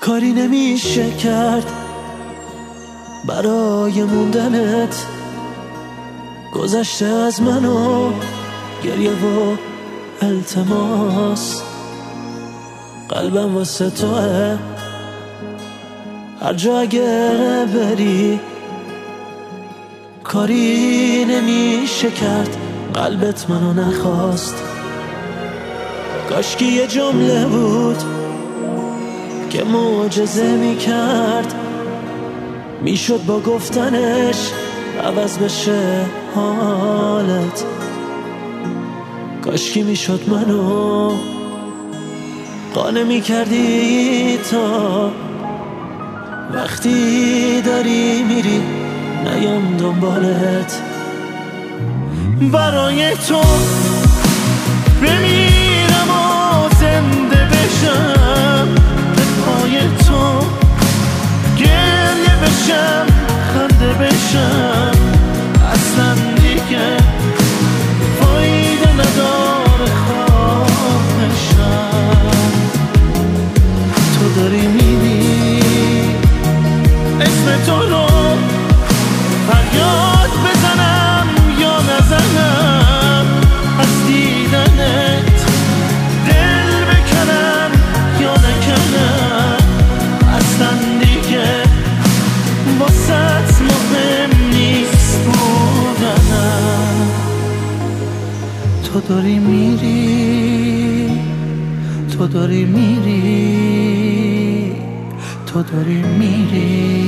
کاری نمیشه کرد برای موندنت. گذشته از منو گریه و التماس، قلبم واسه توه هر جا اگه بری. کاری نمیشه کرد قلبت منو نخواست. کاشکی یه جمله بود که معجزه میکرد، میشد با گفتنش عوض بشه حالت. کاشکی میشد منو قانع میکردی تا وقتی داری میری نیام دنبالت. برای تو بمیرم و زنده بشم، به پای تو گریه بشم خنده بشم. اصلا دیگه فایده نداره خواهشم. تو داری میری اسم تو رو فریاد بزنم یا نزنم، از دیدنت دل بکنم یا نکنم. اصلا دیگه واسط مهم نیست بودنم. تو داری میری، تو داری میری، تو داری میری.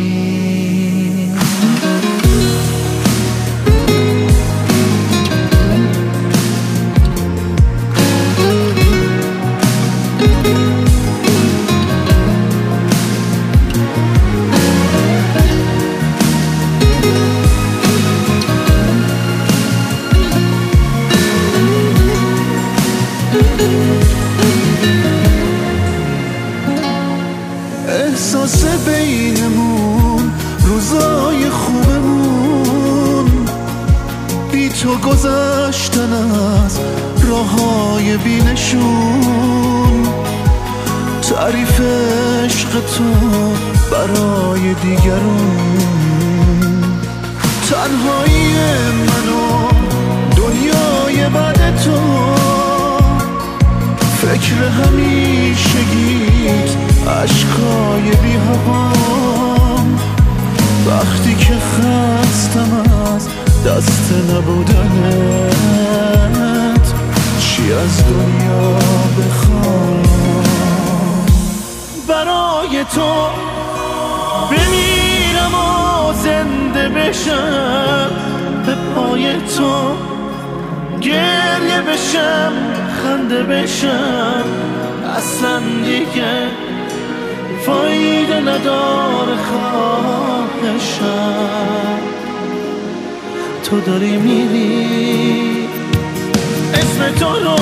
احساس بینمون روزای خوبمون، بی تو گذشتن از راههای بینشون. تعریف عشق تو برای دیگرون، تنهایی منو دنیای بعد تو. فکر همیشگیت عشقای بی هوام، وقتی که خستم از دست نبودنت. چی از دنیا بخوام؟ برای تو بمیرم و زنده بشم، به پای تو گریه بشم خنده بشم. اصلا دیگه فایده نداره خواهشم. تو داری میری اسم تو رو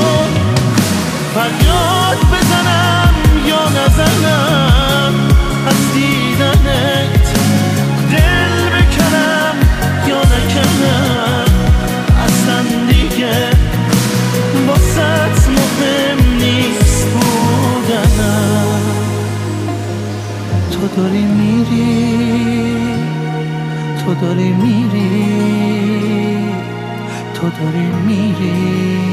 فریاد بزنم یا نزنم، از دیدنت دل بکنم یا نکنم. اصلا دیگه واسط مهم نیست بودنم. تو داری میری، تو داری میری، تو داری میری.